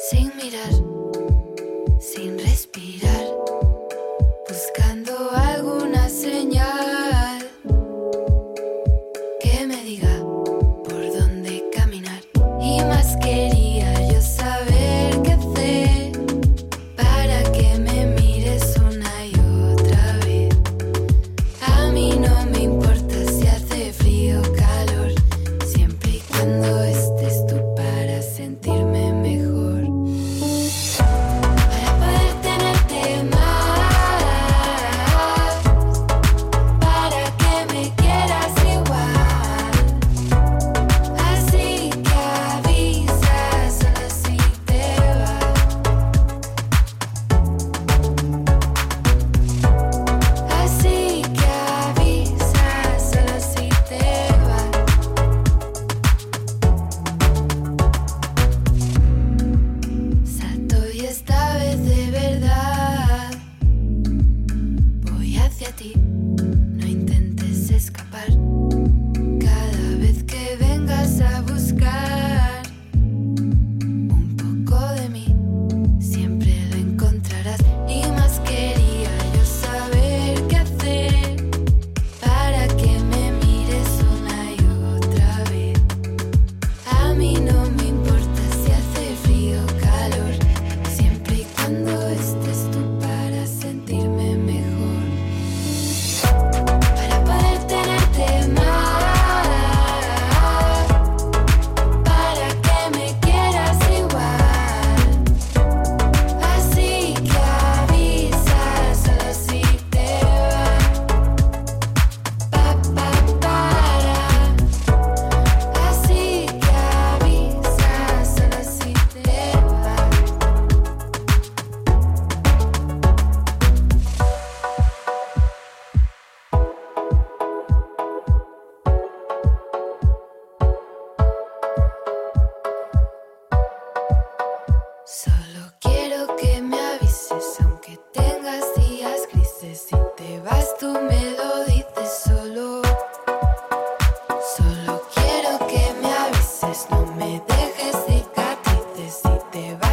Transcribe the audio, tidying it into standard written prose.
sin mirar, sin respirar, buscando alguna señal que me diga por dónde caminar. Y más quería yo saber qué hacer para que me mires una y otra vez. A mí no me importa si hace frío o calor, siempre y cuando estés tú para sentirme mejor. Para poder tenerte más, para que me quieras igual. Así que avisa solo si te vas. Así que avisa solo si te vas. Salto y esta vez de verdad voy hacia ti, no intentes escapar. Cada vez que vengas a buscar un poco de mí, siempre lo encontrarás. Y más quería yo saber qué hacer para que me mires una y otra vez. A mí no me importa si hace frío o calor, siempre y cuando estés tú para sentirme mejor. Para poder tenerte más, para que me quieras igual. Así que avisa solo si te vas. Para. Así que avisa solo si te vas. Solo quiero que me avises, aunque tengas días grises. Si te vas tú me lo dices. Solo quiero que me avises, no me dejes cicatrices. Si te vas